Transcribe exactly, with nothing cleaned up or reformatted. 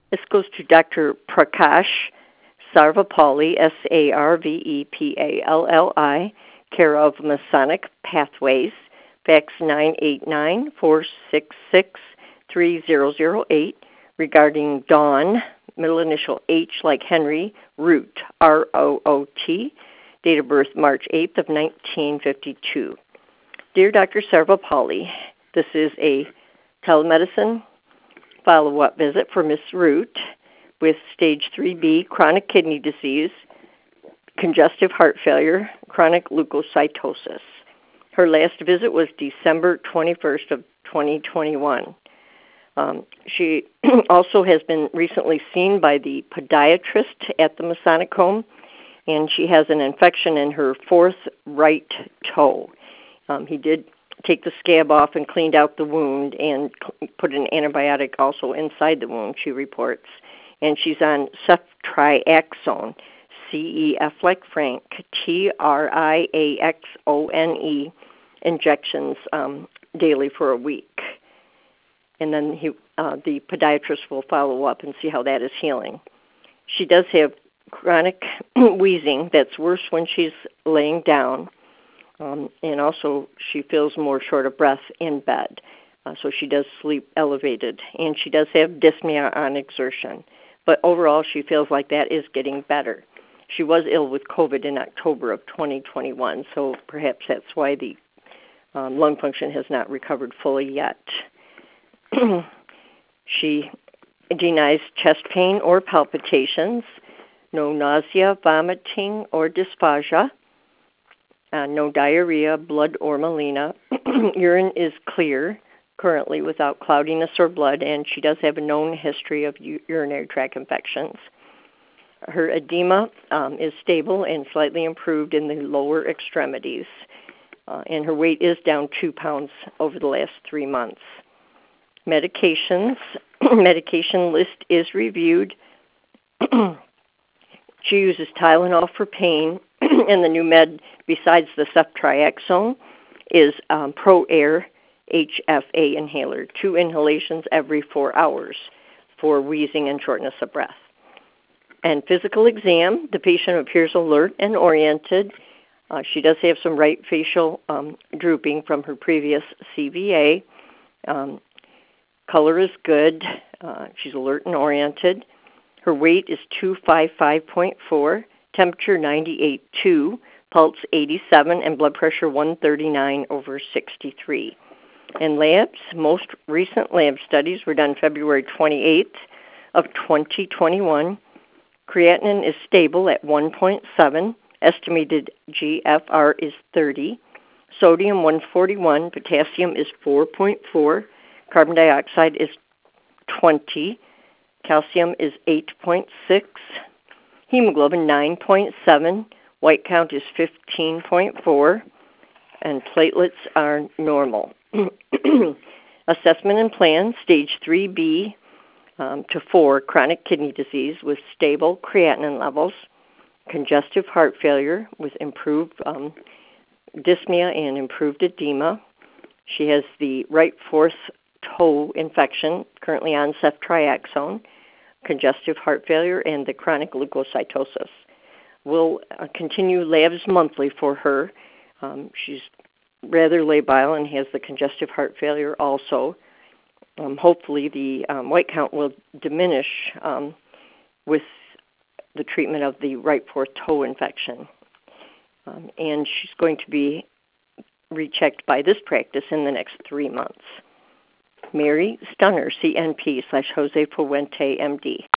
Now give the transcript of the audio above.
This goes to Doctor Prakash Sarvapalli, S A R V E P A L L I, care of Masonic Pathways, fax nine eight nine, four six six, three zero zero eight, regarding Dawn, middle initial H like Henry, Root, R O O T, date of birth March eighth of nineteen fifty-two. Dear Doctor Sarvapalli, this is a telemedicine follow-up visit for Miss Root with stage three B chronic kidney disease, congestive heart failure, chronic leukocytosis. Her last visit was December twenty-first of twenty twenty-one. Um, she also has been recently seen by the podiatrist at the Masonic Home, and she has an infection in her fourth right toe. Um, he did take the scab off and cleaned out the wound and put an antibiotic also inside the wound, she reports. And she's on ceftriaxone, C E F like Frank, T R I A X O N E, injections um, daily for a week. And then he, uh, the podiatrist will follow up and see how that is healing. She does have chronic wheezing that's worse when she's laying down. Um, and also she feels more short of breath in bed. Uh, so she does sleep elevated. And she does have dyspnea on exertion. But overall, she feels like that is getting better. She was ill with COVID in October of twenty twenty-one, so perhaps that's why the um, lung function has not recovered fully yet. She denies chest pain or palpitations, no nausea, vomiting, or dysphagia, uh, no diarrhea, blood, or melena. Urine is clear currently without cloudiness or blood, and she does have a known history of u- urinary tract infections. Her edema um, is stable and slightly improved in the lower extremities, uh, and her weight is down two pounds over the last three months. Medications, medication list is reviewed. She uses Tylenol for pain, and the new med, besides the ceftriaxone, is um, ProAir H F A inhaler, two inhalations every four hours for wheezing and shortness of breath. And physical exam, the patient appears alert and oriented. Uh, she does have some right facial um, drooping from her previous C V A. Um, color is good. Uh, she's alert and oriented. Her weight is two fifty-five point four, temperature ninety-eight point two, pulse eighty-seven, and blood pressure one thirty-nine over sixty-three. And labs, most recent lab studies were done February twenty-eighth of twenty twenty-one. Creatinine is stable at one point seven. Estimated G F R is thirty. Sodium one forty-one. Potassium is four point four. Carbon dioxide is twenty. Calcium is eight point six. Hemoglobin nine point seven. White count is fifteen point four. And platelets are normal. Assessment and plan, stage three B um, to four, chronic kidney disease with stable creatinine levels, congestive heart failure with improved um, dyspnea and improved edema. She has the right fourth toe infection, currently on ceftriaxone, congestive heart failure, and the chronic leukocytosis. We'll uh, continue labs monthly for her. Um, she's rather labile and has the congestive heart failure also. Um, hopefully the um, white count will diminish um, with the treatment of the right fourth toe infection. Um, and she's going to be rechecked by this practice in the next three months. Mary Stunner, C N P slash Jose Fuente, M D.